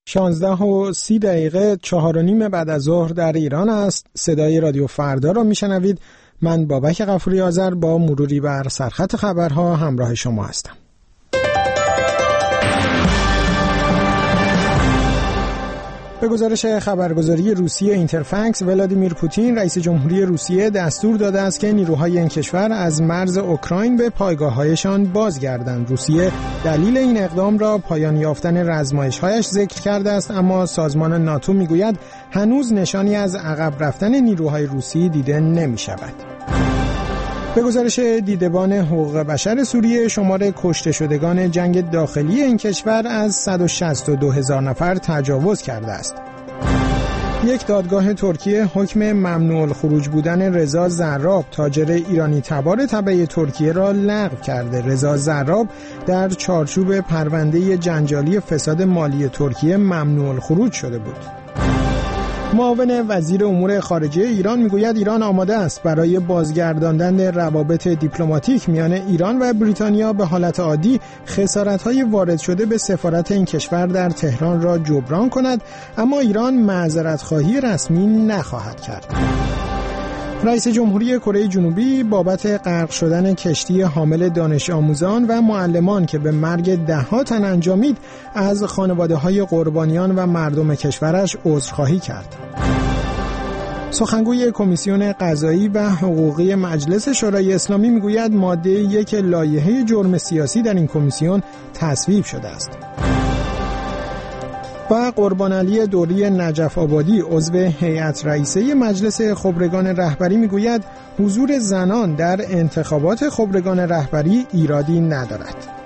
16:30 4:30 بعد از ظهر در ایران است. صدای رادیو فردا را میشنوید. من بابک غفوری آذر با مروری بر سرخط خبرها همراه شما هستم. به گزارش خبرگزاری روسیه اینترفکس، ولادیمیر پوتین رئیس جمهوری روسیه دستور داده است که نیروهای این کشور از مرز اوکراین به پایگاه‌هایشان بازگردند. روسیه دلیل این اقدام را پایان یافتن رزمایش‌هایش ذکر کرده است، اما سازمان ناتو میگوید هنوز نشانی از عقب رفتن نیروهای روسی دیده نمی‌شود. به گزارش دیدبان حقوق بشر سوریه، شمار کشته شدگان جنگ داخلی این کشور از 162,000 نفر تجاوز کرده است. یک دادگاه ترکیه حکم ممنوع الخروج بودن رضا زراب، تاجر ایرانی تبار تبع ترکیه را لغو کرده. رضا زراب در چارچوب پرونده جنجالی فساد مالی ترکیه ممنوع الخروج شده بود. معاون وزیر امور خارجه ایران میگوید ایران آماده است برای بازگرداندن روابط دیپلماتیک میان ایران و بریتانیا به حالت عادی خسارت‌های وارد شده به سفارت این کشور در تهران را جبران کند، اما ایران معذرت‌خواهی رسمی نخواهد کرد. رئیس جمهوری کره جنوبی بابت غرق شدن کشتی حامل دانش آموزان و معلمان که به مرگ ده‌ها تن انجامید، از خانواده‌های قربانیان و مردم کشورش عذرخواهی کرد. سخنگوی کمیسیون قضایی و حقوقی مجلس شورای اسلامی میگوید ماده 1 لایحه جرم سیاسی در این کمیسیون تصویب شده است. و قربان علی دوری نجف آبادی، عضو هیئت رئیسه مجلس خبرگان رهبری میگوید حضور زنان در انتخابات خبرگان رهبری ایرادی ندارد.